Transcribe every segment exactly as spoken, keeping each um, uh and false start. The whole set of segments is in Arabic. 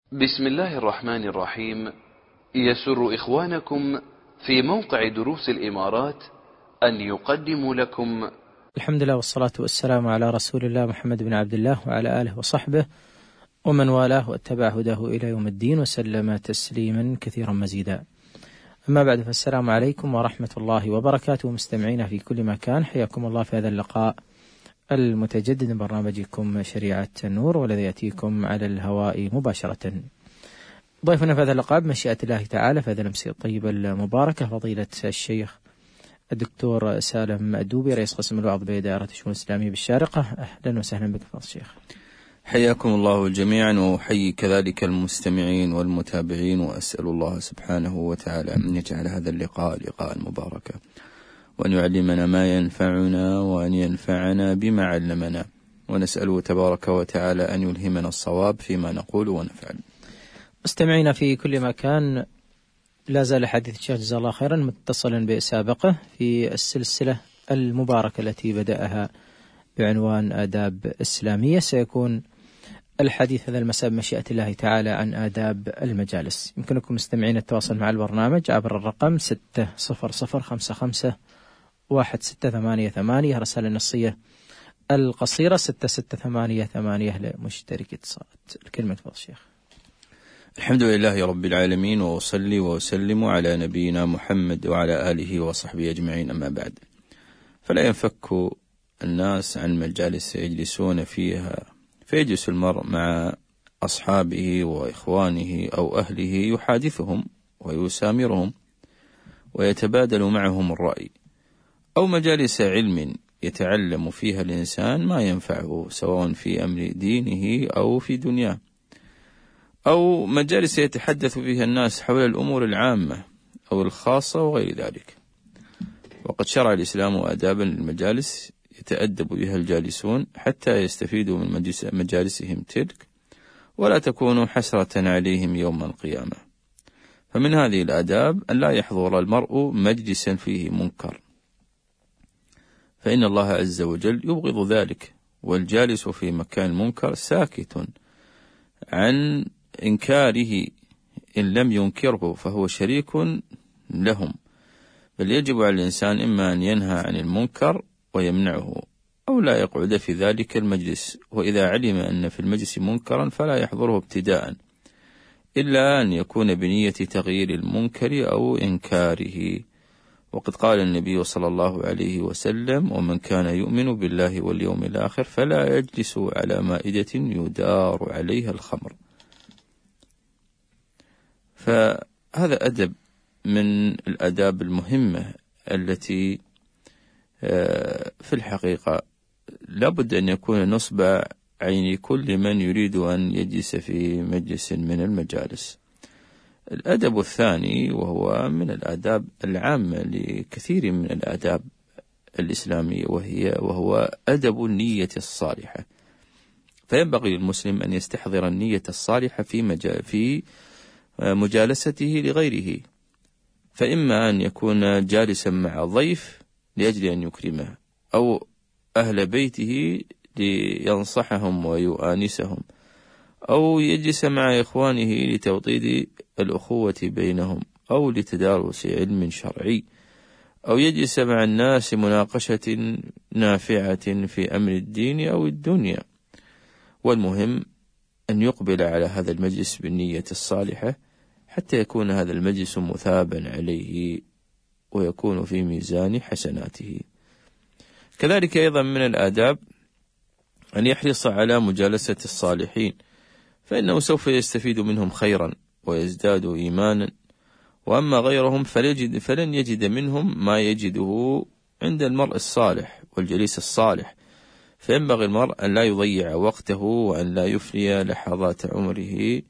بسم الله الرحمن الرحيم. يسر إخوانكم في موقع دروس الإمارات أن يقدموا لكم الحمد لله والصلاة والسلام على رسول الله محمد بن عبد الله وعلى آله وصحبه ومن والاه واتبع هداه إلى يوم الدين وسلم تسليما كثيرا مزيدا. أما بعد، فالسلام عليكم ورحمة الله وبركاته. مستمعينا في كل مكان، حياكم الله في هذا اللقاء المتجدد من برنامجكم شريعة النور، والذي يأتيكم على الهواء مباشرة. ضيفنا في هذا اللقاء بمشيئة الله تعالى في هذا الأمسية الطيبة المباركة فضيلة الشيخ الدكتور سالم الدوبي، رئيس قسم الوعظ بدائرة الشؤون الإسلامية بالشارقة. أهلا وسهلا بك فضيلة الشيخ. حياكم الله جميعا، وحيي كذلك المستمعين والمتابعين، وأسأل الله سبحانه وتعالى أن يجعل هذا اللقاء لقاء مباركا، وأن يعلمنا ما ينفعنا، وأن ينفعنا بما علمنا، ونسأله تبارك وتعالى أن يلهمنا الصواب فيما نقول ونفعل. مستمعينا في كل مكان، لا زال حديث الشيخ جزاه الله خيرا متصلا بسابقه في السلسلة المباركة التي بدأها بعنوان آداب إسلامية. سيكون الحديث هذا المساء بمشيئة الله تعالى عن آداب المجالس. يمكنكم مستمعين التواصل مع البرنامج عبر الرقم ستة صفر صفر خمسة خمسة واحد ستة ثمانية ثمانية، رسالة نصية القصيرة ستة ستة ثمانية ثمانية لمشترك اتصالات. الكلمة تفضل الشيخ. الحمد لله رب العالمين، وأصلي وأسلم على نبينا محمد وعلى آله وصحبه أجمعين. أما بعد، فلا ينفك الناس عن مجالس يجلسون فيها، فيجلس المرء مع أصحابه وإخوانه أو أهله يحادثهم ويسامرهم ويتبادل معهم الرأي، أو مجالس علم يتعلم فيها الإنسان ما ينفعه سواء في أمر دينه أو في دنياه، أو مجالس يتحدث فيها الناس حول الأمور العامة أو الخاصة وغير ذلك. وقد شرع الإسلام آدابا للمجالس يتأدب بها الجالسون حتى يستفيدوا من مجالسهم تلك، ولا تكون حسرة عليهم يوم القيامة. فمن هذه الآداب أن لا يحضر المرء مجلسا فيه منكر، فإن الله عز وجل يبغض ذلك، والجالس في مكان منكر ساكت عن إنكاره، إن لم ينكره فهو شريك لهم. بل يجب على الإنسان إما أن ينهى عن المنكر ويمنعه، أو لا يقعد في ذلك المجلس، وإذا علم أن في المجلس منكرا فلا يحضره ابتداء، إلا أن يكون بنية تغيير المنكر أو إنكاره. وقد قال النبي صلى الله عليه وسلم: ومن كان يؤمن بالله واليوم الآخر فلا يجلس على مائدة يدار عليها الخمر. فهذا أدب من الآداب المهمة التي في الحقيقة لابد أن يكون نصب عين كل من يريد أن يجلس في مجلس من المجالس. الأدب الثاني، وهو من الآداب العامة لكثير من الآداب الإسلامية، وهي وهو أدب النية الصالحة. فينبغي للمسلم أن يستحضر النية الصالحة في مجال في مجالسته لغيره، فإما أن يكون جالسا مع ضيف لأجل أن يكرمه، أو أهل بيته لينصحهم ويؤانسهم، أو يجلس مع إخوانه لتوطيد الأخوة بينهم، أو لتدارس علم شرعي، أو يجلس مع الناس مناقشة نافعة في أمر الدين أو الدنيا. والمهم أن يقبل على هذا المجلس بالنية الصالحة حتى يكون هذا المجلس مثابا عليه ويكون في ميزان حسناته. كذلك أيضا من الآداب أن يحرص على مجالسة الصالحين، فإنه سوف يستفيد منهم خيرا ويزداد إيمانا، وأما غيرهم فليجد فلن يجد منهم ما يجده عند المرء الصالح والجليس الصالح. فينبغي المرء أن لا يضيع وقته، وأن لا يفني لحظات عمره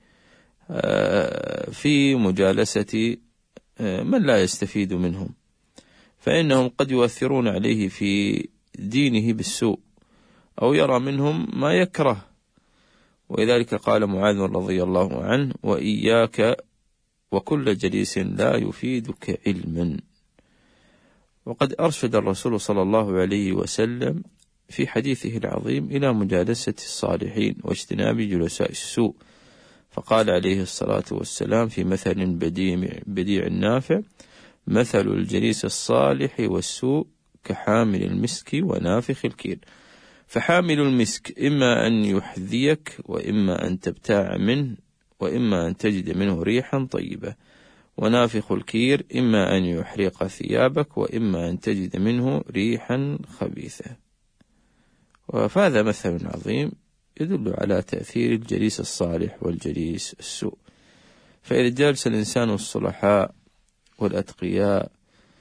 في مجالسة من لا يستفيد منهم، فإنهم قد يؤثرون عليه في دينه بالسوء، أو يرى منهم ما يكره. ولذلك قال معاذ رضي الله عنه: وإياك وكل جليس لا يفيدك علما. وقد أرشد الرسول صلى الله عليه وسلم في حديثه العظيم إلى مجالسة الصالحين واجتناب جلساء السوء، فقال عليه الصلاة والسلام في مثل بديع, بديع نافع: مثل الجليس الصالح والسوء كحامل المسك ونافخ الكير. فحامل المسك إما أن يحذيك وإما أن تبتاع منه وإما أن تجد منه ريحا طيبة، ونافخ الكير إما أن يحرق ثيابك وإما أن تجد منه ريحا خبيثة. وهذا مثل عظيم يدل على تأثير الجليس الصالح والجليس السوء. فإذا جالس الإنسان الصلحاء والأتقياء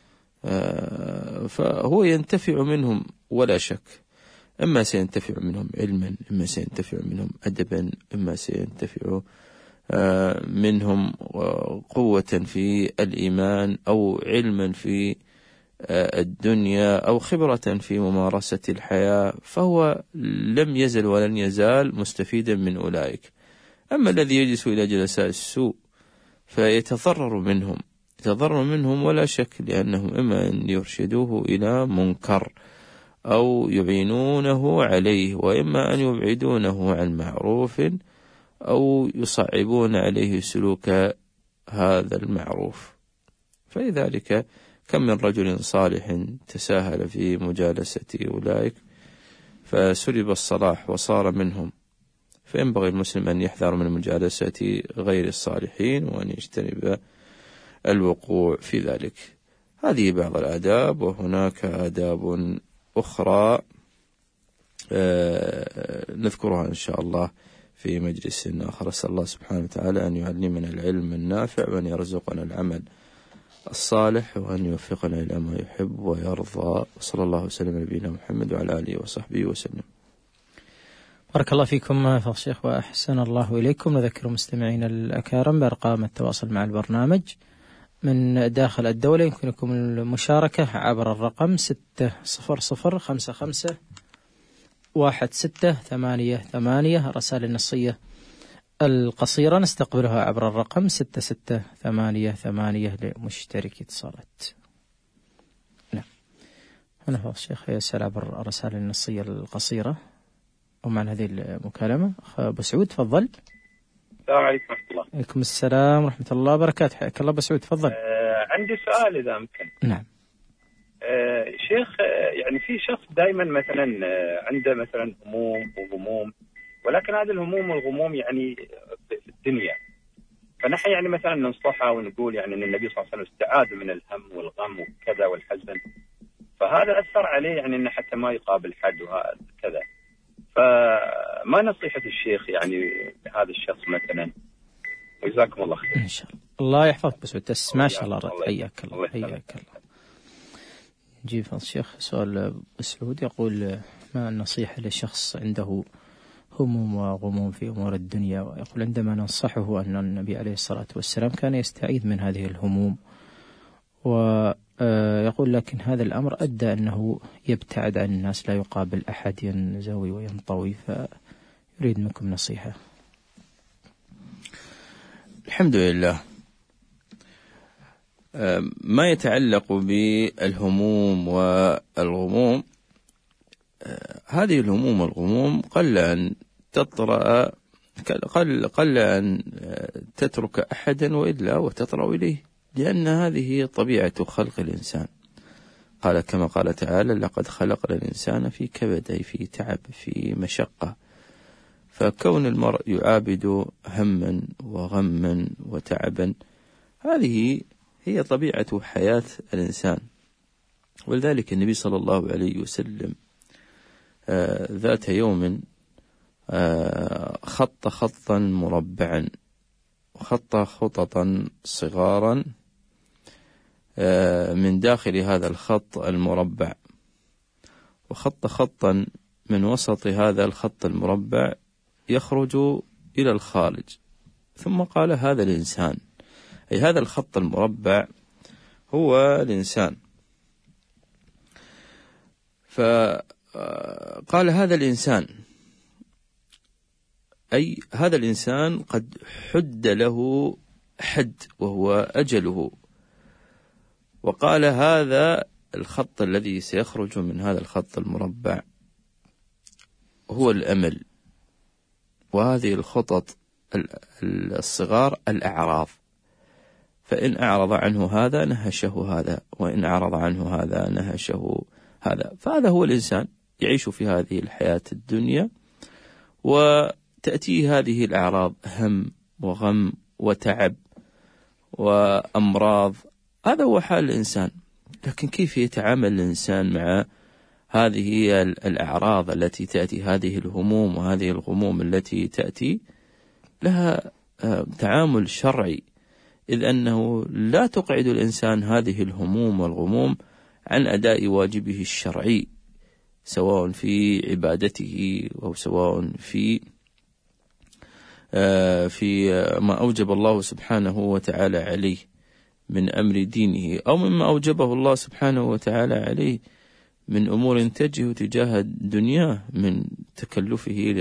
فهو ينتفع منهم ولا شك، إما سينتفع منهم علما، إما سينتفع منهم أدبا، إما سينتفع منهم قوة في الإيمان أو علما في الدنيا أو خبرة في ممارسة الحياة، فهو لم يزل ولن يزال مستفيدا من أولئك. أما الذي يجلس إلى جلساء السوء فيتضرر منهم يتضرر منهم ولا شك، لأنهم إما أن يرشدوه إلى منكر أو يعينونه عليه، وإما أن يبعدونه عن معروف أو يصعبون عليه سلوك هذا المعروف. فلذلك كم من رجل صالح تساهل في مجالسة أولئك فسلب الصلاح وصار منهم. فينبغي المسلم أن يحذر من مجالسة غير الصالحين وأن يجتنب الوقوع في ذلك. هذه بعض الآداب، وهناك آداب أخرى نذكرها إن شاء الله في مجلس آخر. أسأل الله سبحانه وتعالى أن يعلمنا العلم النافع وأن يرزقنا العمل الصالح وأن يوفقنا إلى ما يحب ويرضى. وصلى الله وسلم على نبينا محمد وعلى آله وصحبه وسلم. بارك الله فيكم فضل الشيخ وأحسن الله إليكم. نذكر مستمعين الأكارم بأرقام التواصل مع البرنامج من داخل الدولة. يمكنكم المشاركة عبر الرقم ستة صفر صفر خمسة خمسة واحد ستة ثمانية ثمانية. الرسائل النصية القصيرة نستقبلها عبر الرقم ستة ستة ثمانية ثمانية لمشترك اتصالات. نعم، هنا هو الشيخ يسأل عبر الرسائل النصية القصيرة. ومع هذه المكالمة أبو سعود تفضل. السلام عليكم ورحمة الله. عليكم السلام ورحمة الله وبركاته. حياك الله أبو سعود تفضل. آه عندي سؤال إذا أمكن. نعم. آه شيخ، آه يعني في شخص دائما مثلا آه عنده مثلا هموم وغموم، ولكن هذه الهموم والغموم يعني في الدنيا، فنحن يعني مثلا ننصحه ونقول يعني أن النبي صلى الله عليه وسلم استعاذ من الهم والغم وكذا والحزن، فهذا أثر عليه يعني أنه حتى ما يقابل حد وكذا. فما نصيحة الشيخ يعني هذا الشخص مثلا؟ وجزاكم الله خير. إن شاء الله. الله يحفظك بس وتس ما شاء الله رد. حياك الله حياك الله. نجيب فضل الشيخ سؤال سعود يقول: ما النصيحة لشخص عنده هموم وغموم في أمور الدنيا، ويقول عندما ننصحه أن النبي عليه الصلاة والسلام كان يستعيذ من هذه الهموم، ويقول لكن هذا الأمر أدى أنه يبتعد عن الناس، لا يقابل أحد، ينزوي وينطوي، فيريد منكم نصيحة. الحمد لله. ما يتعلق بالهموم والغموم، هذه الهموم والغموم قل أن تطرأ قل, قل أن تترك أحدا وإلا وتطرأ إليه، لأن هذه طبيعة خلق الإنسان. قال كما قال تعالى: لقد خلقنا الإنسان في كبد، أي في تعب، في مشقة. فكون المرء يعابد هما وغما وتعبا هذه هي طبيعة حياة الإنسان. ولذلك النبي صلى الله عليه وسلم آه ذات يوم آه خط خطا مربعا وخط خططا صغارا آه من داخل هذا الخط المربع، وخط خطا من وسط هذا الخط المربع يخرج إلى الخارج، ثم قال: هذا الإنسان، أي هذا الخط المربع هو الإنسان. فقال: هذا الإنسان، أي هذا الإنسان قد حد له حد وهو أجله. وقال: هذا الخط الذي سيخرج من هذا الخط المربع هو الأمل، وهذه الخطط الصغار الأعراض، فإن أعرض عنه هذا نهشه هذا، وإن أعرض عنه هذا نهشه هذا. فهذا هو الإنسان يعيش في هذه الحياة الدنيا، وتأتيه هذه الأعراض هم وغم وتعب وأمراض، هذا هو حال الإنسان. لكن كيف يتعامل الإنسان مع هذه الأعراض التي تأتي، هذه الهموم وهذه الغموم التي تأتي؟ لها تعامل شرعي، إذ أنه لا تقعد الإنسان هذه الهموم والغموم عن أداء واجبه الشرعي، سواء في عبادته أو سواء في في ما أوجب الله سبحانه وتعالى عليه من أمر دينه، أو مما أوجبه الله سبحانه وتعالى عليه من أمور تجه تجاه الدنيا، من تكلفه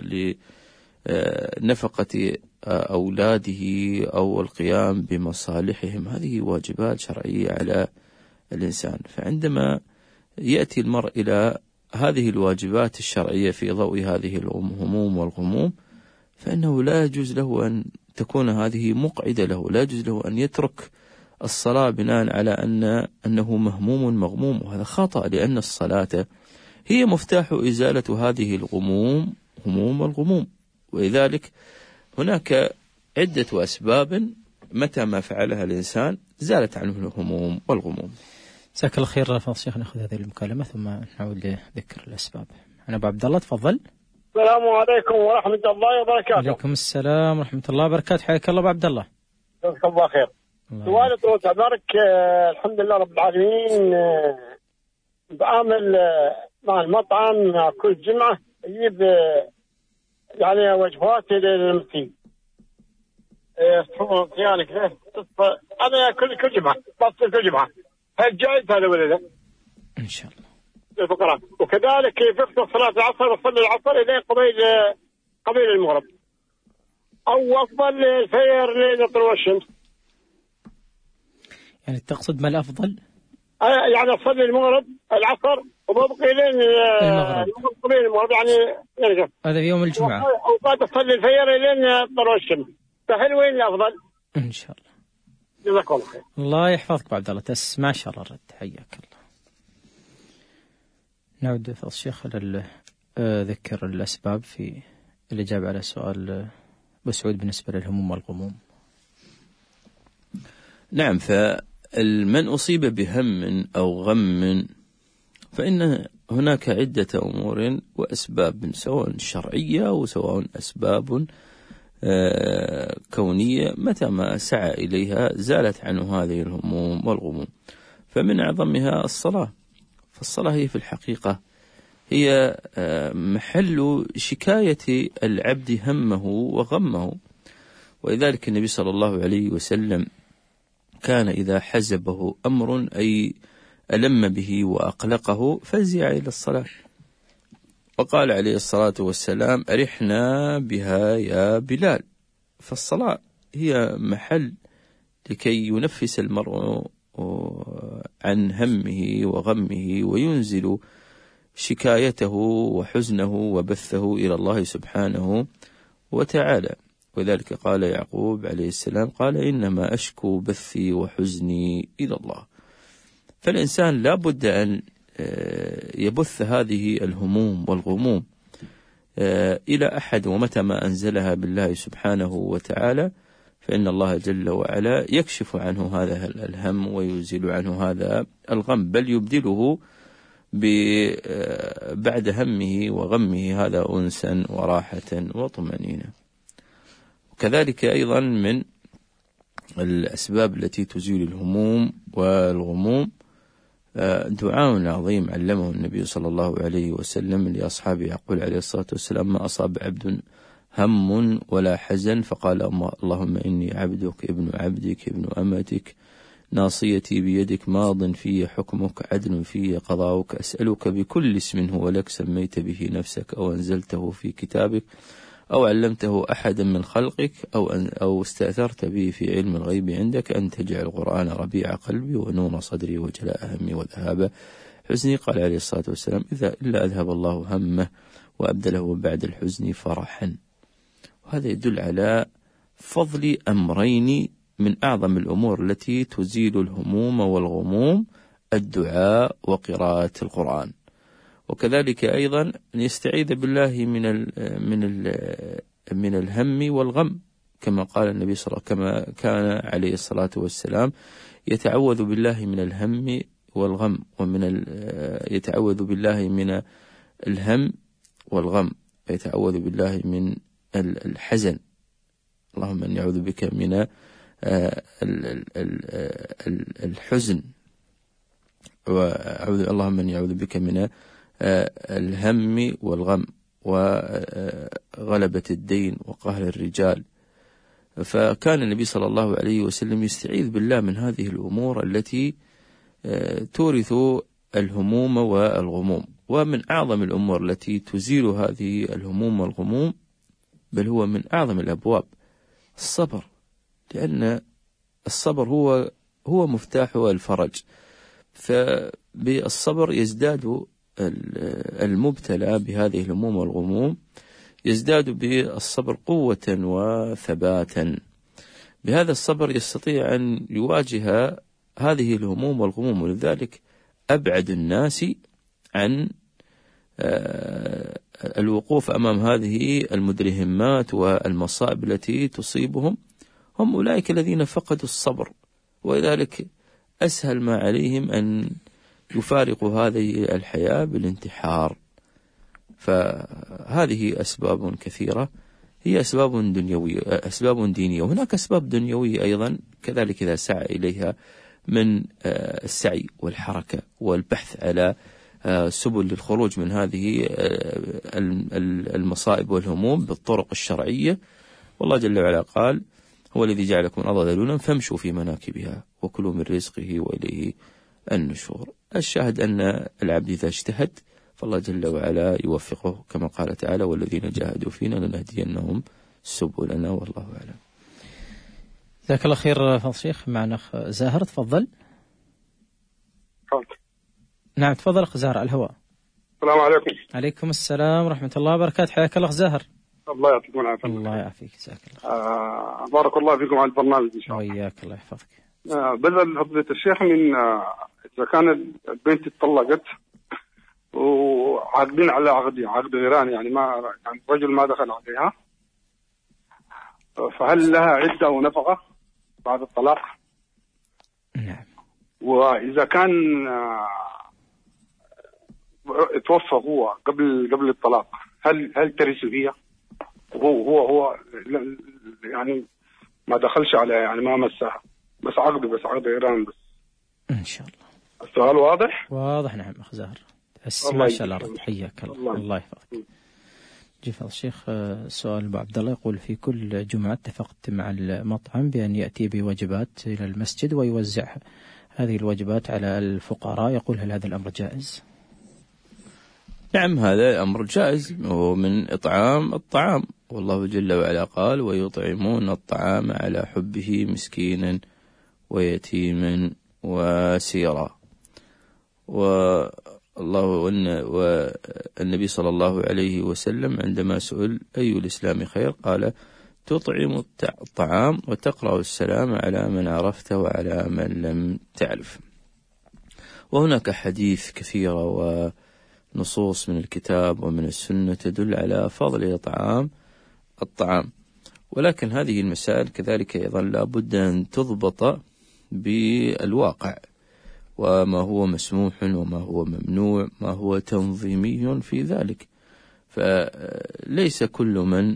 لنفقة أولاده أو القيام بمصالحهم. هذه واجبات شرعية على الإنسان. فعندما يأتي المرء إلى هذه الواجبات الشرعية في ضوء هذه الهموم والغموم، فإنه لا يجوز له أن تكون هذه مقعدة له، لا يجوز له أن يترك الصلاة بناء على أن أنه مهموم مغموم، وهذا خطأ، لأن الصلاة هي مفتاح إزالة هذه الغموم هموم والغموم. ولذلك هناك عدة أسباب متى ما فعلها الإنسان زالت عنه الهموم والغموم. جزاك الله خير فضل الشيخ. نأخذ هذه المكالمة ثم نعود لذكر الأسباب. أنا أبو عبد الله، تفضل. السلام عليكم ورحمة الله وبركاته. وعليكم السلام ورحمة الله وبركاته. حياك الله أبو عبد الله. جزاك الله خير. سؤال طول عمرك. الحمد لله رب العالمين. بعمل مع المطعم كل جمعة يجيب يعني وجبات للمسكين. تفضل يعني كذا. أنا كل كل جمعة بفطر كل جمعة. هل جائز هذا ولا لا؟ إن شاء الله. الفقراء. وكذلك بفطر صلاة العصر وصلي العصر إلى قبيل قبيل المغرب. أو أفضل الفجر لطلوع الشمس. يعني تقصد ما الأفضل؟ يعني أصلي المغرب العصر وببقي لين المغرب قبيل المغرب يعني يرجع. هذا في يوم الجمعة. أو قد أصلي الفجر لين طلوع الشمس. فهل وين الأفضل؟ إن شاء الله. جزاك الله خير. الله يحفظك أبو عبد الله. تس ما شاء الله الرد. حياك الله. نعود فضل الشيخ إلى ذكر الأسباب في الإجابة على سؤال أبو سعود بالنسبة للهموم والغموم. نعم، فمن أصيب بهم أو غم فإن هناك عدة أمور وأسباب، سواء شرعية أو سواء أسباب كونية، متى ما سعى إليها زالت عنه هذه الهموم والغموم. فمن أعظمها الصلاة. فالصلاة هي في الحقيقة هي محل شكاية العبد همه وغمه. ولذلك النبي صلى الله عليه وسلم كان إذا حزبه أمر أي ألم به وأقلقه فزع إلى الصلاة، وقال عليه الصلاة والسلام: أرحنا بها يا بلال. فالصلاة هي محل لكي ينفس المرء عن همه وغمه وينزل شكايته وحزنه وبثه إلى الله سبحانه وتعالى. وذلك قال يعقوب عليه السلام: قال إنما أشكو بثي وحزني إلى الله. فالإنسان لا بد أن يبث هذه الهموم والغموم إلى أحد، ومتى ما أنزلها بالله سبحانه وتعالى فإن الله جل وعلا يكشف عنه هذا الهم ويزيل عنه هذا الغم، بل يبدله بعد همه وغمه هذا أنسا وراحة وطمأنينة. وكذلك أيضا من الأسباب التي تزيل الهموم والغموم دعاء عظيم علمه النبي صلى الله عليه وسلم لأصحابه، يقول عليه الصلاة والسلام: ما أصاب عبد هم ولا حزن فقال اللهم إني عبدك ابن عبدك ابن أمتك ناصيتي بيدك ماض في حكمك عدل في قضاؤك أسألك بكل اسم هو لك سميت به نفسك أو أنزلته في كتابك أو علمته أحدا من خلقك أو أن أو استأثرت به في علم الغيب عندك أن تجعل القرآن ربيع قلبي ونور صدري وجلاء همي وذهاب حزني. قال عليه الصلاة والسلام: إذا إلا أذهب الله همه وأبدله بعد الحزن فرحا. وهذا يدل على فضل أمرين من أعظم الأمور التي تزيل الهموم والغموم: الدعاء وقراءة القرآن. وكذلك أيضا أن يستعيذ بالله من ال من ال من الهم والغم، كما قال النبي صلى الله عليه وسلم، كما كان عليه الصلاة والسلام يتعوذ بالله من الهم والغم، ومن يتعوذ بالله من الهم والغم، يتعوذ بالله من الحزن. اللهم أن يعوذ بك من الحزن، وأعوذ اللهم أن يعوذ بك من الهم والغم وغلبة الدين وقهر الرجال. فكان النبي صلى الله عليه وسلم يستعيذ بالله من هذه الأمور التي تورث الهموم والغموم. ومن أعظم الأمور التي تزيل هذه الهموم والغموم، بل هو من أعظم الأبواب، الصبر، لأن الصبر هو هو مفتاح الفرج. فبالصبر يزداد المبتلى بهذه الهموم والغموم، يزداد بالصبر قوة وثباتا. بهذا الصبر يستطيع أن يواجه هذه الهموم والغموم. ولذلك أبعد الناس عن الوقوف أمام هذه المدرهمات والمصائب التي تصيبهم هم أولئك الذين فقدوا الصبر، ولذلك أسهل ما عليهم أن يفارقوا هذه الحياة بالانتحار. فهذه أسباب كثيرة، هي أسباب دنيوية أسباب دينية، وهناك أسباب دنيوية أيضا كذلك إذا سعى إليها من السعي والحركة والبحث على سبل للخروج من هذه المصائب والهموم بالطرق الشرعية. والله جل وعلا قال: هو الذي جعلكم الأرض ذلولا فامشوا في مناكبها وكلوا من رزقه وإليه النشور. الشاهد أن العبد إذا اجتهد فالله جل وعلا يوفقه، كما قال تعالى: والذين جاهدوا فينا لنهدينهم سبلنا، والله أعلم. جزاك الله خير فضل الشيخ. معنا أخ زاهر، تفضل. فضل. نعم تفضل أخ زاهر على الهواء. السلام عليكم. عليكم السلام ورحمة الله وبركاته، حياك الله أخ زاهر. الله يعطيكم العافية. الله يعافيك، جزاك الله. آه بارك الله فيكم على البرنامج إن شاء الله. وإياك، الله يحفظك. آه بدل فضيلة الشيخ من آه إذا كان البنت اتطلقت وعاقدين على عقد عقد غيران، يعني ما يعني الرجل ما دخل عليها، فهل لها عدة ونفقة بعد الطلاق؟ نعم. وإذا كان آه توفى هو قبل قبل الطلاق، هل هل ترث هي؟ هو هو هو يعني ما دخلش عليها، يعني ما مسها، بس عقد بس عقد غيران بس. إن شاء الله. السؤال واضح؟ واضح نعم أخ زاهر. ما شاء الله رد. حياك الله. الله, الله يحفظك. جيف الشيخ سؤال أبو عبد الله يقول: في كل جمعة اتفقت مع المطعم بأن يأتي بوجبات إلى المسجد ويوزع هذه الوجبات على الفقراء، يقول: هل هذا الأمر جائز؟ نعم هذا أمر جائز، وهو من إطعام الطعام، والله جل وعلا قال: ويطعمون الطعام على حبه مسكينا ويتيما وسيرا. والله والنبي صلى الله عليه وسلم عندما سئل أي الإسلام خير قال: تطعم الطعام وتقرأ السلام على من عرفت وعلى من لم تعرف. وهناك حديث كثيرة ونصوص من الكتاب ومن السنة تدل على فضل إطعام الطعام، ولكن هذه المسائل كذلك أيضا لا بد أن تضبط بالواقع، وما هو مسموح وما هو ممنوع، ما هو تنظيمي في ذلك. فليس كل من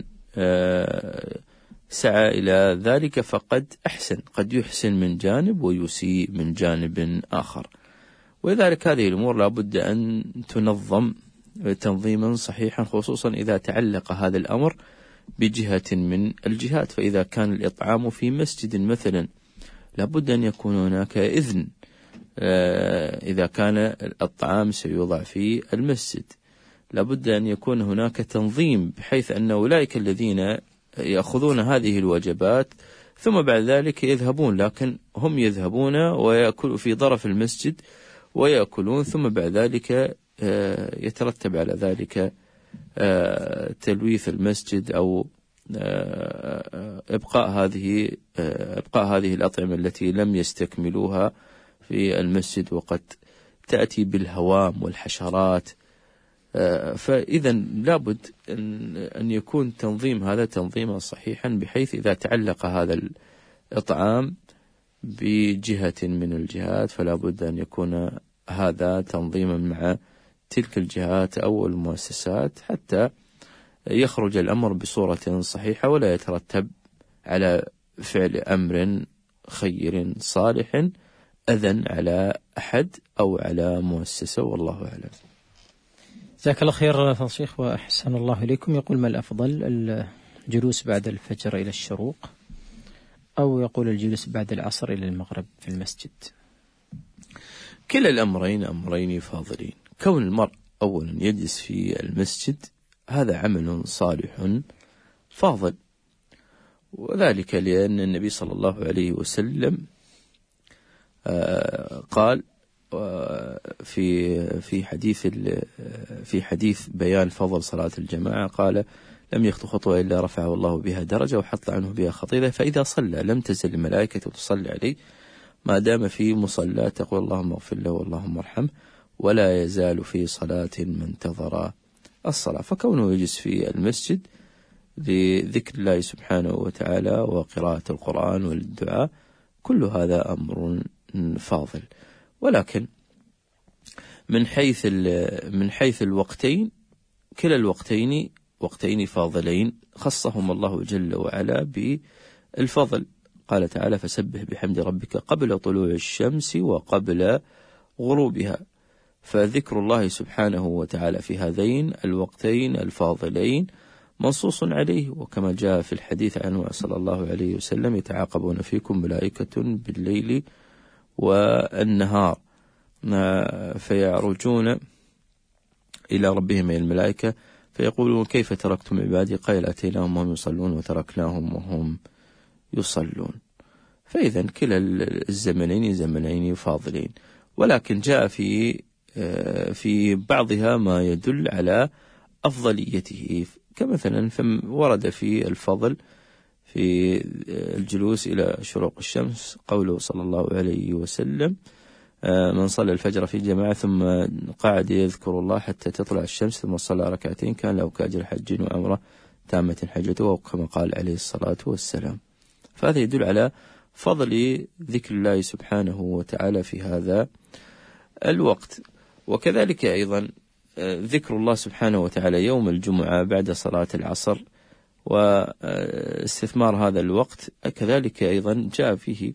سعى إلى ذلك فقد أحسن، قد يحسن من جانب ويسيء من جانب آخر، ولذلك هذه الأمور لا بد أن تنظم تنظيما صحيحا، خصوصا إذا تعلق هذا الأمر بجهة من الجهات. فإذا كان الإطعام في مسجد مثلا لابد أن يكون هناك إذن، إذا كان الطعام سيوضع في المسجد لابد أن يكون هناك تنظيم، بحيث أن أولئك الذين يأخذون هذه الوجبات ثم بعد ذلك يذهبون، لكن هم يذهبون ويأكلوا في ظرف المسجد ويأكلون، ثم بعد ذلك يترتب على ذلك تلويث المسجد أو إبقاء هذه إبقاء هذه الأطعمة التي لم يستكملوها في المسجد، وقد تأتي بالهوام والحشرات. فإذا لابد أن يكون تنظيم هذا تنظيما صحيحا، بحيث إذا تعلق هذا الإطعام بجهة من الجهات فلا بد أن يكون هذا تنظيما مع تلك الجهات أو المؤسسات، حتى يخرج الأمر بصورة صحيحة ولا يترتب على فعل أمر خير صالح أذن على أحد أو على مؤسسة، والله أعلم. جزاك الله خير فضل الشيخ وأحسن الله إليكم. يقول: ما الأفضل، الجلوس بعد الفجر إلى الشروق أو يقول الجلوس بعد العصر إلى المغرب في المسجد؟ كلا الأمرين أمرين فاضلين. كون المرء أولا يجلس في المسجد هذا عمل صالح فاضل، وذلك لأن النبي صلى الله عليه وسلم قال في في حديث في حديث بيان فضل صلاة الجماعة، قال: لم يخطو خطوة إلا رفعه الله بها درجة وحط عنه بها خطيئة، فإذا صلى لم تزل الملائكة تصلي عليه ما دام في مصلى تقول اللهم اغفر له واللهم ارحمه، ولا يزال في صلاة من انتظر الصلاة. فكونه يجلس في المسجد لذكر الله سبحانه وتعالى وقراءة القرآن والدعاء كل هذا أمر فاضل. ولكن من حيث من حيث الوقتين، كلا الوقتين وقتين فاضلين خصهم الله جل وعلا بالفضل. قال تعالى: فسبح بحمد ربك قبل طلوع الشمس وقبل غروبها. فذكر الله سبحانه وتعالى في هذين الوقتين الفاضلين منصوص عليه، وكما جاء في الحديث عنه صلى الله عليه وسلم: يتعاقبون فيكم ملائكة بالليل والنهار فيعرجون إلى ربهم أي الملائكة فيقولون: كيف تركتم عبادي؟ قال: أتيناهم وهم يصلون وتركناهم وهم يصلون. فإذا كلا الزمنين زمنين فاضلين، ولكن جاء في في بعضها ما يدل على أفضليته، كمثلا ورد في الفضل في الجلوس إلى شروق الشمس قوله صلى الله عليه وسلم: من صلى الفجر في جماعة ثم قعد يذكر الله حتى تطلع الشمس ثم صلى ركعتين كان له كأجر حج وعمرة تامة حجته، كما قال عليه الصلاة والسلام. فهذا يدل على فضل ذكر الله سبحانه وتعالى في هذا الوقت. وكذلك أيضا ذكر الله سبحانه وتعالى يوم الجمعة بعد صلاة العصر واستثمار هذا الوقت، كذلك أيضا جاء فيه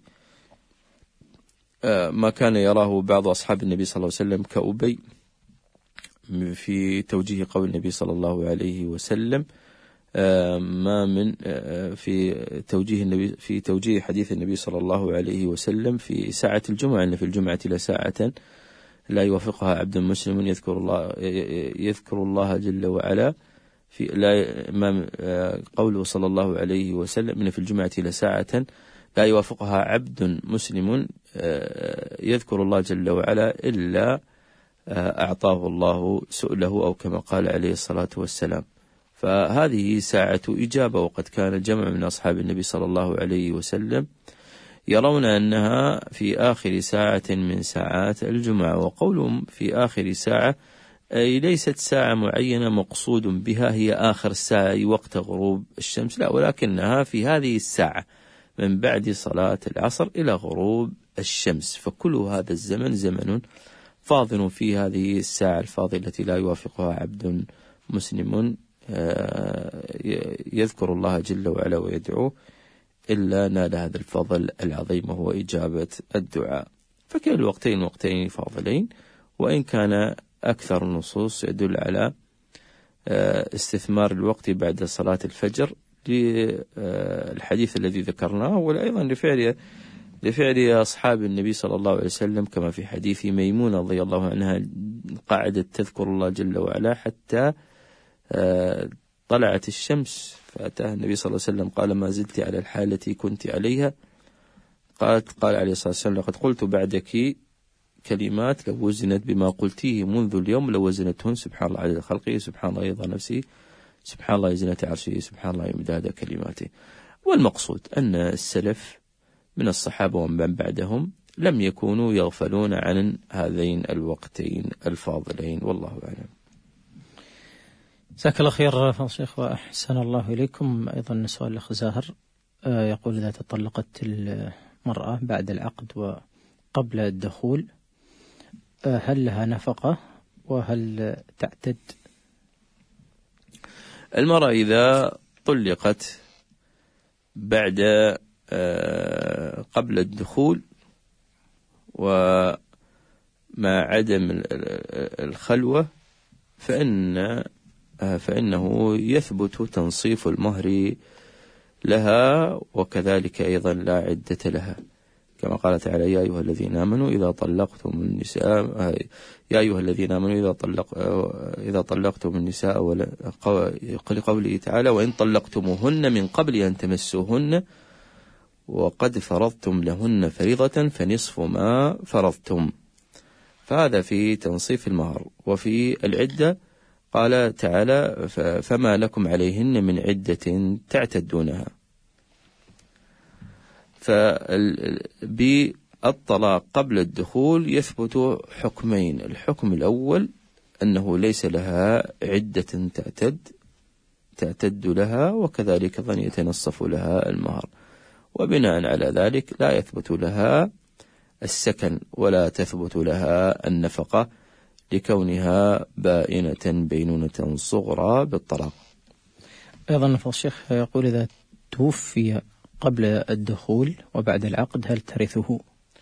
ما كان يراه بعض أصحاب النبي صلى الله عليه وسلم كأبي في توجيه قول النبي صلى الله عليه وسلم، ما من في توجيه النبي في توجيه حديث النبي صلى الله عليه وسلم في ساعة الجمعة، أن في الجمعة لساعة لا يوافقها عبد مسلم يذكر الله يذكر الله جل وعلا في لا ما قوله صلى الله عليه وسلم: إن في الجمعة لساعة لا يوافقها عبد مسلم يذكر الله جل وعلا إلا أعطاه الله سؤله، أو كما قال عليه الصلاة والسلام. فهذه ساعة إجابة، وقد كان جمع من أصحاب النبي صلى الله عليه وسلم يرون أنها في آخر ساعة من ساعات الجمعة. وقولهم في آخر ساعة أي ليست ساعة معينة مقصود بها هي آخر ساعة وقت غروب الشمس، لا، ولكنها في هذه الساعة من بعد صلاة العصر إلى غروب الشمس. فكل هذا الزمن زمن فاضل في هذه الساعة الفاضلة التي لا يوافقها عبد مسلم يذكر الله جل وعلا ويدعوه إلا نال هذا الفضل العظيم وهو إجابة الدعاء. فكلا الوقتين وقتين فاضلين، وإن كان أكثر النصوص يدل على استثمار الوقت بعد صلاة الفجر للحديث الذي ذكرناه، وأيضا لفعل لفعل أصحاب النبي صلى الله عليه وسلم، كما في حديث ميمونة رضي الله عنها قعدت تذكر الله جل وعلا حتى طلعت الشمس، فأتاها النبي صلى الله عليه وسلم قال: ما زلت على الحالة التي كنت عليها؟ قالت قال عليه الصلاة والسلام: لقد قلت بعدك كلمات لو وزنت بما قلتيه منذ اليوم لو وزنتهن، سبحان الله عدد خلقه، سبحان الله رضا نفسه، سبحان الله زينة عرشه، سبحان الله مداد كلماته. والمقصود أن السلف من الصحابة ومن بعدهم لم يكونوا يغفلون عن هذين الوقتين الفاضلين، والله أعلم. جزاك الله خير فضل الشيخ وأحسن الله إليكم. أيضا سؤال الأخ زاهر يقول: إذا تطلقت المرأة بعد العقد وقبل الدخول هل لها نفقة وهل تعتد؟ المرأة إذا طلقت بعد قبل الدخول ومع عدم الخلوة فإن فإنه يثبت تنصيف المهر لها، وكذلك أيضا لا عدة لها، كما قال تعالى: يا أيها الذين آمنوا إذا طلقتم النساء يا أيها الذين آمنوا إذا طلق إذا طلقتم النساء ولا قوله تعالى: وإن طلقتموهن من قبل أن تمسوهن وقد فرضتم لهن فريضة فنصف ما فرضتم. فهذا في تنصيف المهر. وفي العدة قال تعالى: فما لكم عليهن من عدة تعتدونها. فبالطلاق قبل الدخول يثبت حكمين: الحكم الأول أنه ليس لها عدة تعتد تعتد لها، وكذلك أيضا يتنصف لها المهر، وبناء على ذلك لا يثبت لها السكن ولا تثبت لها النفقة لكونها بائنة بينونة صغرى بالطلاق. أيضا فضل الشيخ يقول: إذا توفي قبل الدخول وبعد العقد هل ترثه؟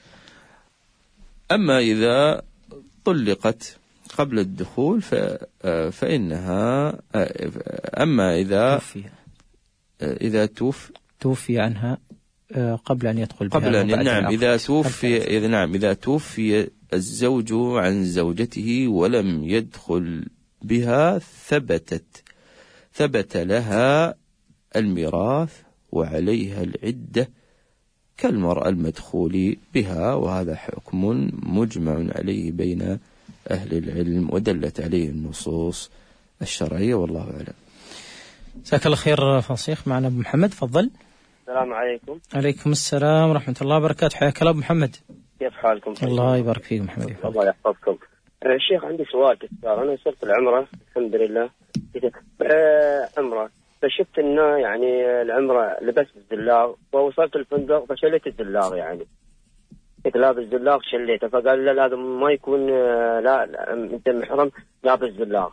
أما إذا طلقت قبل الدخول فإنها أما إذا توفي إذا توفي توفي عنها قبل أن يدخل بها قبل أن نعم إذا توفي إذا نعم إذا توفي الزوج عن زوجته ولم يدخل بها ثبتت ثبت لها الميراث وعليها العدة كالمرأة المدخول بها، وهذا حكم مجمع عليه بين أهل العلم ودلت عليه النصوص الشرعية، والله أعلم. جزاك الله خير فصيح. معنا أبو محمد، تفضل. السلام عليكم. عليكم السلام ورحمة الله وبركاته. حياك الله أبو محمد. كيف حالكم؟ الله يبارك فيك محمد. الله يحفظكم. أه الشيخ عندي سؤال كثير. أنا صرت العمرة الحمد لله أه عمرة، فشفت إنه يعني العمرة لبست الزلاغ ووصلت الفندق فشلت الزلاغ، يعني كنت لابس زلاغ شليته، فقال لا لازم ما يكون لا, لا أنت محرم لابس زلاغ.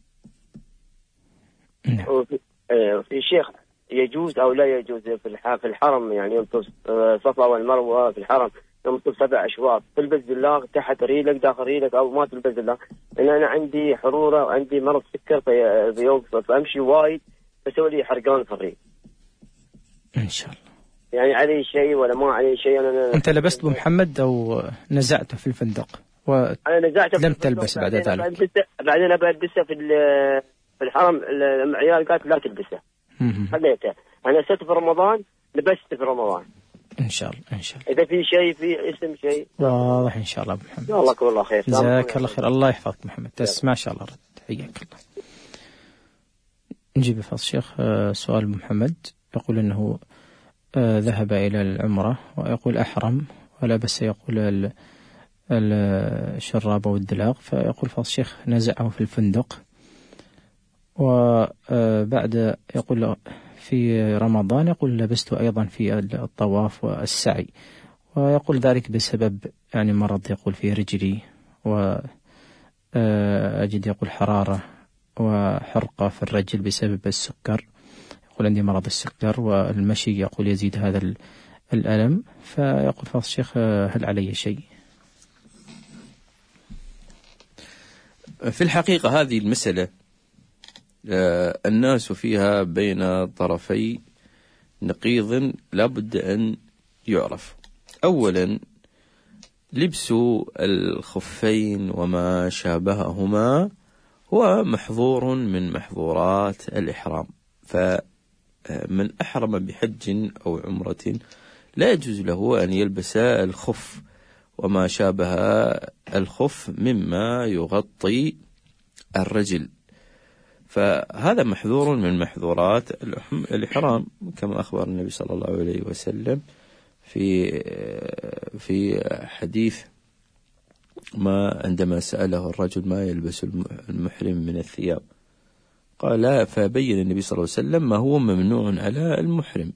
وفي أه في شيخ يجوز أو لا يجوز في في الحرم، يعني يوم صفا والمروة في الحرم يوم تطوف سبع أشواط تلبس زلاغ تحت ريلك داخل ريلك أو ما تلبس زلاغ؟ لأن أنا عندي حرورة وعندي مرض سكر في فأمشي وايد فسوي لي حرقان في الريل. إن شاء الله. يعني عليه شيء ولا ما عليه شيء؟ أنا أنت لبست أبو محمد أو نزعته في الفندق؟ و أنا نزعته لم تلبس بعد ذلك؟ بعدين بلبسه في في الحرم، العيال قالت لا تلبسه خليته. أنا ست في رمضان لبست في رمضان. إن شاء الله إن شاء الله. إذا في شيء في اسم شيء واضح إن شاء الله أبو محمد. الله كله خير. جزاك الله خير. الله يحفظك محمد. بس ما شاء الله رد. حياك الله. نجيب فضل الشيخ سؤال أبو محمد. يقول أنه ذهب إلى العمرة ويقول أحرم ولبس يقول الشراب والدلاغ، فيقول فضل الشيخ نزعه في الفندق، وبعد يقول في رمضان يقول لبست أيضا في الطواف والسعي، ويقول ذلك بسبب يعني مرض يقول في رجلي، وأجد يقول حرارة وحرقة في الرجل بسبب السكر، يقول عندي مرض السكر والمشي يقول يزيد هذا الألم، فيقول فضل الشيخ هل علي شيء؟ في الحقيقة هذه المسألة الناس فيها بين طرفي نقيض لابد أن يعرف. أولا لبس الخفين وما شابههما هو محظور من محظورات الإحرام، فمن أحرم بحج أو عمرة لا يجوز له أن يلبس الخف وما شابه الخف مما يغطي الرجل، فهذا محذور من محظورات الإحرام كما أخبر النبي صلى الله عليه وسلم في في حديث ما عندما سأله الرجل ما يلبس المحرم من الثياب، قال لا، فبين النبي صلى الله عليه وسلم ما هو ممنوع على المحرم.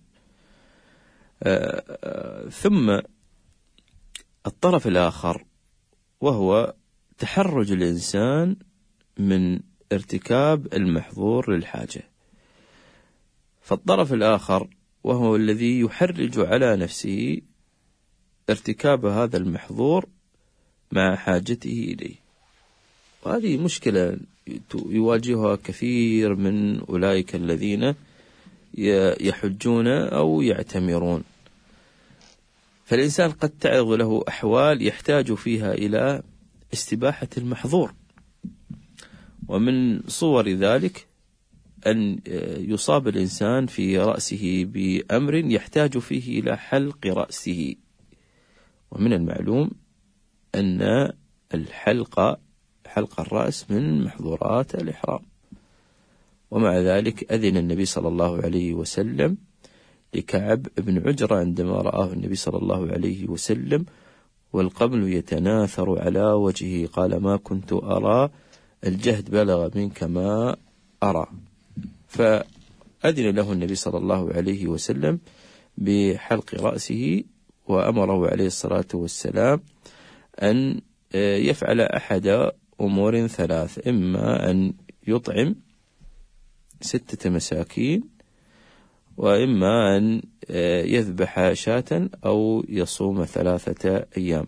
ثم الطرف الآخر وهو تحرج الإنسان من ارتكاب المحظور للحاجة، فالطرف الآخر وهو الذي يحرج على نفسه ارتكاب هذا المحظور مع حاجته إليه. وهذه مشكلة يواجهها كثير من أولئك الذين يحجون أو يعتمرون. فالإنسان قد تعرض له أحوال يحتاج فيها إلى استباحة المحظور، ومن صور ذلك أن يصاب الإنسان في رأسه بأمر يحتاج فيه إلى حلق رأسه، ومن المعلوم أن الحلق حلق الرأس من محظورات الإحرام. ومع ذلك أذن النبي صلى الله عليه وسلم لكعب بن عجرة عندما رآه النبي صلى الله عليه وسلم والقبل يتناثر على وجهه، قال ما كنت أرى الجهد بلغ منك ما أرى، فأذن له النبي صلى الله عليه وسلم بحلق رأسه، وأمره عليه الصلاة والسلام أن يفعل أحد أمور ثلاث: إما أن يطعم ستة مساكين، وإما أن يذبح شاة، أو يصوم ثلاثة أيام.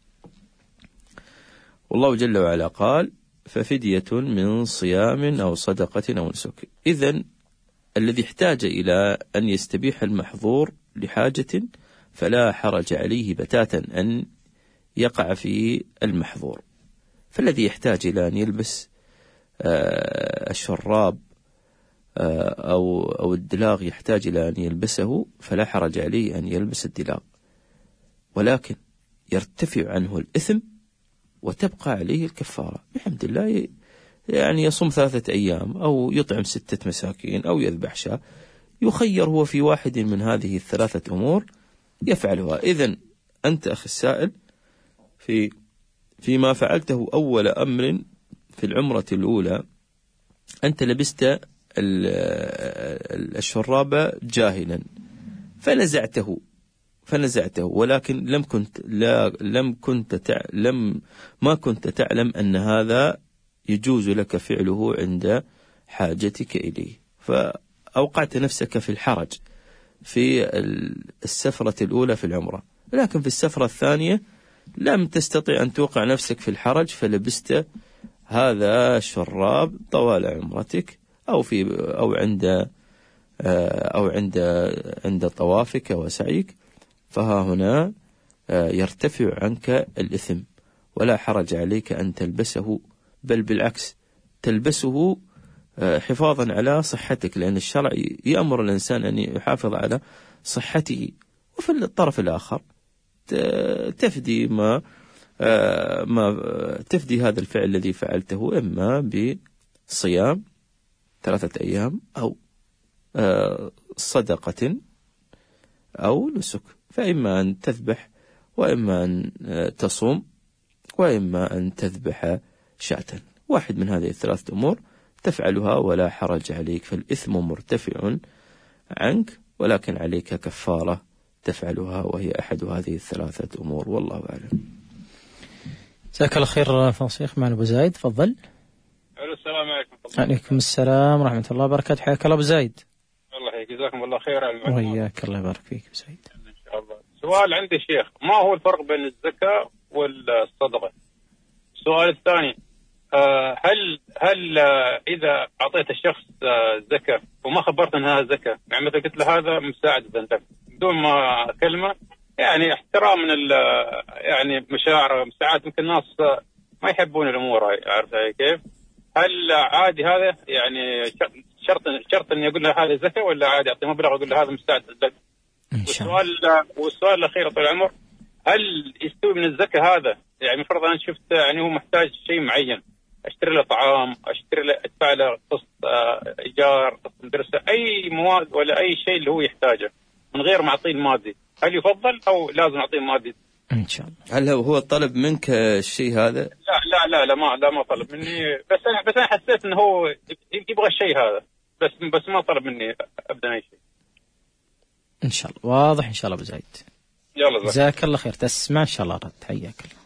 والله جل وعلا قال ففدية من صيام أو صدقة أو نسك. إذن الذي احتاج إلى أن يستبيح المحظور لحاجة فلا حرج عليه بتاتا أن يقع في المحظور. فالذي يحتاج إلى أن يلبس الشراب أو أو الدلاغ يحتاج إلى أن يلبسه فلا حرج عليه أن يلبس الدلاغ، ولكن يرتفع عنه الإثم وتبقى عليه الكفارة بحمد الله. يعني يصوم ثلاثة أيام أو يطعم ستة مساكين أو يذبح شاة، يخير هو في واحد من هذه الثلاثة أمور يفعلها. إذن أنت أخي السائل في فيما فعلته أول أمر في العمرة الأولى، أنت لبست الشراب جاهلا فنزعته فنزعته ولكن لم كنت لا لم كنت تع لم ما كنت تعلم أن هذا يجوز لك فعله عند حاجتك إليه، فأوقعت نفسك في الحرج في السفرة الأولى في العمرة. لكن في السفرة الثانية لم تستطيع أن توقع نفسك في الحرج، فلبست هذا الشراب طوال عمرتك أو في أو عند أو عند عند طوافك وسعيك، فها هنا يرتفع عنك الإثم ولا حرج عليك أن تلبسه، بل بالعكس تلبسه حفاظا على صحتك، لأن الشرع يأمر الإنسان أن يحافظ على صحته. وفي الطرف الآخر تفدي ما ما تفدي هذا الفعل الذي فعلته إما بصيام ثلاثة أيام أو صدقة أو نسك، فإما أن تذبح وإما أن تصوم وإما أن تذبح شاة. واحد من هذه الثلاثة أمور تفعلها ولا حرج عليك، فالإثم مرتفع عنك، ولكن عليك كفارة تفعلها وهي أحد هذه الثلاثة أمور، والله أعلم. جزاك الله خير فوسيخ. معنا أبو زايد، تفضل. السلام عليكم. عليكم السلام ورحمة الله وبركاته، حياك الله أبو زايد. الله يحييك، جزاكم الله خير على المعلومات. وياك، الله يبارك فيك أبو زايد. إن شاء الله. سؤال عندي شيخ، ما هو الفرق بين الزكاة والصدقة؟ السؤال الثاني، هل هل إذا أعطيت الشخص زكاة وما خبرت أنها زكاة، يعني مثلا قلت له هذا مساعدة أنت بدون ما كلمة، يعني احترام من يعني مشاعر ساعات يمكن الناس ما يحبون الأمور هاي، عارف كيف؟ هل عادي هذا يعني شرط شرط إني أقول له هذا زكاة، ولا عادي أعطي مبلغ أقول له هذا مساعدة لك؟ والسؤال والسؤال الأخير طويل العمر، هل يستوي من الزكاة هذا؟ يعني فرضا أنا شفت يعني هو محتاج شيء معين اشتري له طعام، اشتري له ادفع له قسط ايجار، قسط مدرسه، اي مواد ولا اي شيء اللي هو يحتاجه من غير ما اعطيه المادي، هل يفضل او لازم اعطيه مادي؟ ان شاء الله. هل هو طلب منك الشيء هذا؟ لا لا لا لا ما لا ما طلب مني، بس انا بس انا حسيت انه هو يبغى الشيء هذا، بس بس ما طلب مني ابدا اي شيء. ان شاء الله واضح ان شاء الله ابو زايد. يلا جزاك الله خير، تسمع ان شاء الله رد. حياك الله.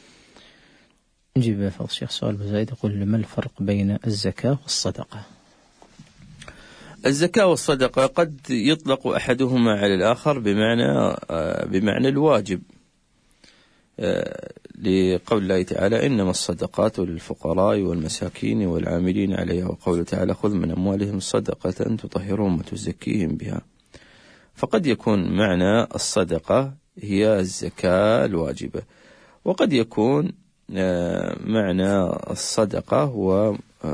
نجيب فضل الشيخ سؤال ابو زايد يقول ما الفرق بين الزكاة والصدقة؟ الزكاة والصدقة قد يطلق أحدهما على الآخر بمعنى بمعنى الواجب، لقول الله تعالى إنما الصدقات للفقراء والمساكين والعاملين عليها، وقوله تعالى خذ من أموالهم صدقة تطهرهم وتزكيهم بها. فقد يكون معنى الصدقة هي الزكاة الواجبة، وقد يكون معنى الصدقة هو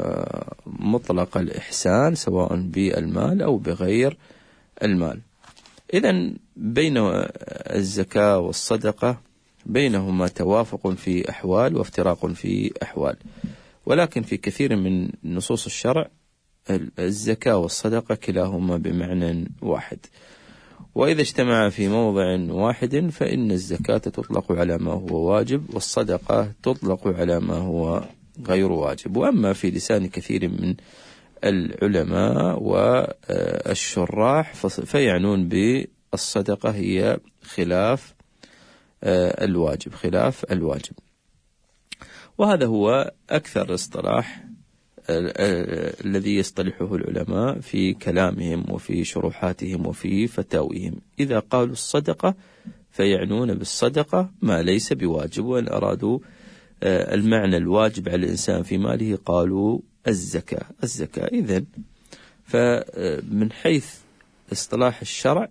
مطلق الإحسان سواء بالمال أو بغير المال. إذن بين الزكاة والصدقة بينهما توافق في أحوال وافتراق في أحوال، ولكن في كثير من نصوص الشرع الزكاة والصدقة كلاهما بمعنى واحد، وإذا اجتمع في موضع واحد فإن الزكاة تطلق على ما هو واجب والصدقة تطلق على ما هو غير واجب. وأما في لسان كثير من العلماء والشراح فيعنون بالصدقة هي خلاف الواجب خلاف الواجب وهذا هو أكثر اصطلاح الذي يصطلحه العلماء في كلامهم وفي شروحاتهم وفي فتاويهم. إذا قالوا الصدقة فيعنون بالصدقة ما ليس بواجب، وإن أرادوا المعنى الواجب على الإنسان في ماله قالوا الزكاة الزكاة إذن فمن حيث اصطلاح الشرع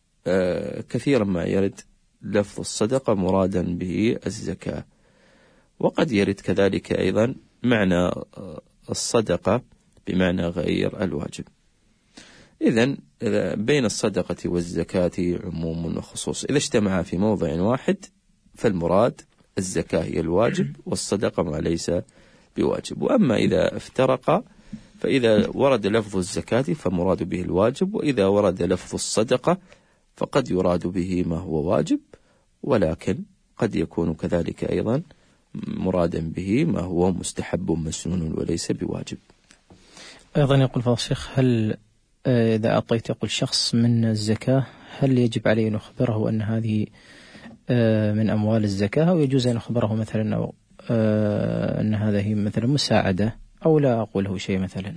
كثيرا ما يرد لفظ الصدقة مرادا به الزكاة، وقد يرد كذلك أيضا معنى الصدقة بمعنى غير الواجب. إذن بين الصدقة والزكاة عموم وخصوص، إذا اجتمعا في موضع واحد فالمراد الزكاة هي الواجب والصدقة ما ليس بواجب. وأما إذا افترقا فإذا ورد لفظ الزكاة فمراد به الواجب، وإذا ورد لفظ الصدقة فقد يراد به ما هو واجب، ولكن قد يكون كذلك أيضا مرادا به ما هو مستحب مسنون وليس بواجب. أيضا يقول فضل الشيخ هل إذا أعطيت يقول شخص من الزكاة هل يجب عليه أن أخبره أن هذه من أموال الزكاة، أو يجوز أن أخبره مثلا أو أن هذا هي مثلا مساعدة، أو لا أقول له شيء مثلا؟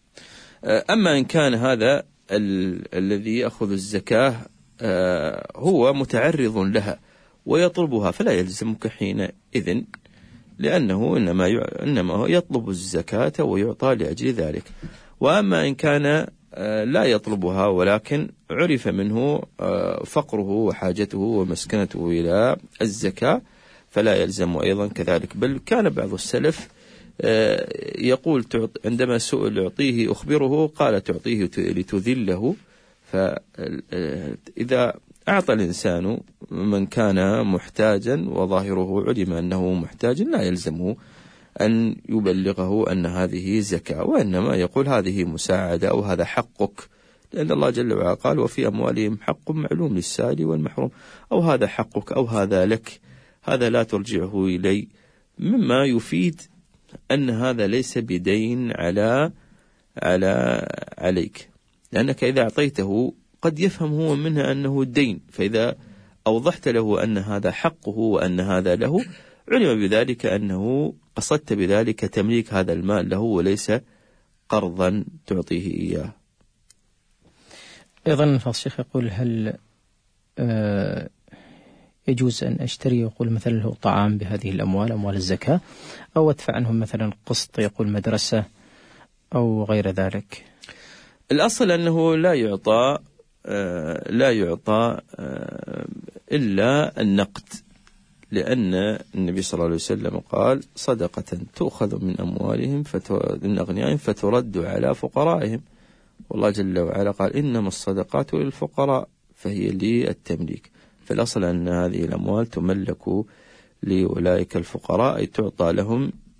أما إن كان هذا ال- الذي يأخذ الزكاة هو متعرض لها ويطلبها فلا يلزمك حينئذ، لأنه إنما ي... إنما هو يطلب الزكاة ويعطى لأجل ذلك. وأما إن كان لا يطلبها ولكن عرف منه فقره وحاجته ومسكنته إلى الزكاة فلا يلزم أيضا كذلك. بل كان بعض السلف يقول عندما سئل يعطيه أخبره قال تعطيه لتذله. فإذا أعطى الإنسان من كان محتاجا وظاهره علم أنه محتاج لا يلزمه أن يبلغه أن هذه زكاة، وإنما يقول هذه مساعدة أو هذا حقك، لأن الله جل وعلا قال وفي أموالهم حق معلوم للسائل والمحروم، أو هذا حقك أو هذا لك، هذا لا ترجعه إلي، مما يفيد أن هذا ليس بدين على على عليك، لأنك إذا أعطيته قد يفهم هو منها أنه الدين، فإذا أوضحت له أن هذا حقه وأن هذا له علم بذلك أنه قصدت بذلك تمليك هذا المال له وليس قرضا تعطيه إياه. أيضا فالشيخ يقول هل يجوز أن أشتري يقول مثلا له طعام بهذه الأموال أموال الزكاة، أو أدفع عنهم مثلا قسط يقول مدرسة أو غير ذلك؟ الأصل أنه لا يعطى لا يعطى إلا النقد، لأن النبي صلى الله عليه وسلم قال صدقة تؤخذ من أموالهم من أغنيائهم فترد على فقرائهم، والله جل وعلا قال إنما الصدقات للفقراء فهي للتمليك. فالأصل أن هذه الأموال تملك لأولئك الفقراء، أي تعطى لهم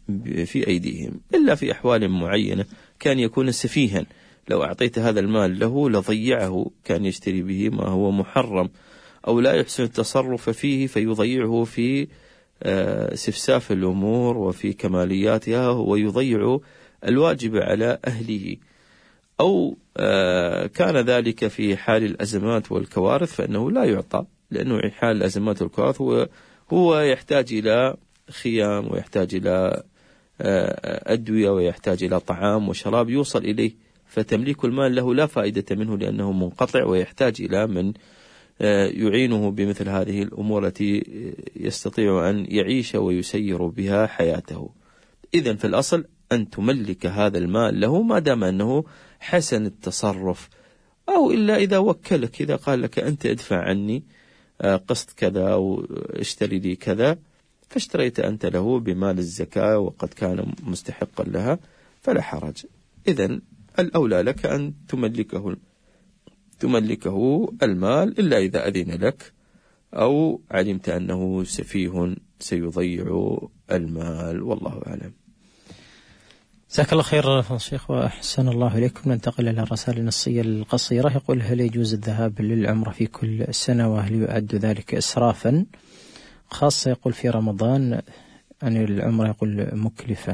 في أيديهم، إلا في أحوال معينة كان يكون سفيها، لو أعطيت هذا المال له لضيعه، كان يشتري به ما هو محرم أو لا يحسن التصرف فيه فيضيعه في سفساف الأمور وفي كمالياتها ويضيع الواجب على أهله، أو كان ذلك في حال الأزمات والكوارث فإنه لا يعطى، لأنه في حال الأزمات والكوارث هو, هو يحتاج إلى خيام ويحتاج إلى أدوية ويحتاج إلى طعام وشراب يوصل إليه، فتمليك المال له لا فائدة منه لأنه منقطع ويحتاج إلى من يعينه بمثل هذه الأمور التي يستطيع أن يعيش ويسير بها حياته. إذن في الأصل أن تملك هذا المال له ما دام أنه حسن التصرف، أو إلا إذا وكلك، إذا قال لك أنت ادفع عني قسط كذا أو اشتري لي كذا، فاشتريت أنت له بمال الزكاة وقد كان مستحقا لها فلا حرج. إذن الأولى لك أن تملكه تملكه المال إلا إذا أذن لك أو علمت أنه سفيه سيضيع المال، والله أعلم. جزاك الله خير فضل الشيخ وأحسن الله إليكم. ننتقل إلى الرسائل النصية القصيرة. يقول: هل يجوز الذهاب للعمرة في كل سنة، وهل يؤد ذلك إسرافا، خاصة يقول في رمضان أن العمرة يقول مكلفة؟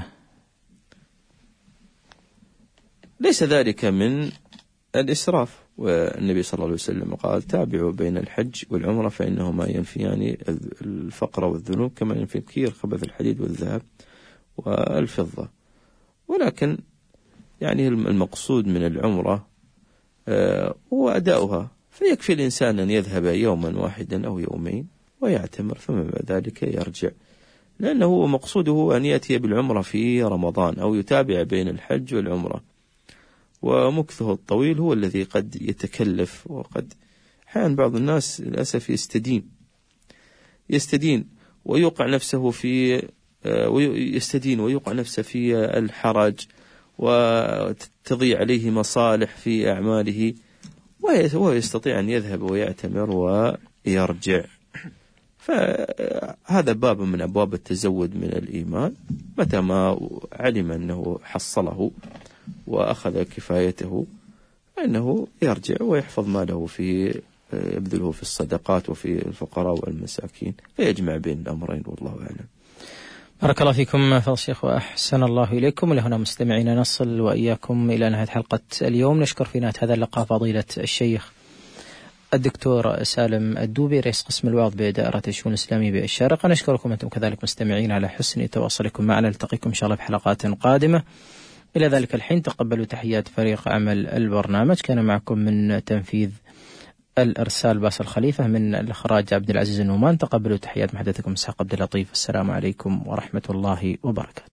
ليس ذلك من الإسراف، والنبي صلى الله عليه وسلم قال: تابعوا بين الحج والعمرة فإنهما ينفيان الفقر والذنوب كما ينفي الكير خبث الحديد والذهب والفضة. ولكن يعني المقصود من العمرة هو أداؤها، فيكفي الإنسان أن يذهب يوما واحدا أو يومين ويعتمر ثم بعد ذلك يرجع، لأنه مقصوده أن يأتي بالعمرة في رمضان أو يتابع بين الحج والعمرة. ومكثه الطويل هو الذي قد يتكلف، وقد أحيانا بعض الناس للأسف يستدين يستدين ويوقع نفسه في ويستدين ويوقع نفسه في الحرج، وتضيع عليه مصالح في أعماله، وهو يستطيع أن يذهب ويعتمر ويرجع. فهذا باب من أبواب التزود من الإيمان، متى ما علم أنه حصله وأخذ كفايته فإنه يرجع ويحفظ ماله في يبذله في الصدقات وفي الفقراء والمساكين، فيجمع بين الأمرين، والله أعلم. بارك الله فيكم فضل الشيخ وأحسن الله إليكم. لهنا مستمعين نصل وإياكم إلى نهاية حلقة اليوم. نشكر في نهاية هذا اللقاء فضيلة الشيخ الدكتور سالم الدوبي رئيس قسم الوعظ بدائرة الشؤون الإسلامية بالشارقة. نشكركم أنتم كذلك مستمعين على حسن تواصلكم معنا. نلتقيكم إن شاء الله في حلقات قادمة. إلى ذلك الحين تقبلوا تحيات فريق عمل البرنامج. كان معكم من تنفيذ الإرسال باسل خليفة، من الإخراج عبد العزيز النومان. تقبلوا تحيات محدثكم إسحاق عبد اللطيف. السلام عليكم ورحمة الله وبركاته.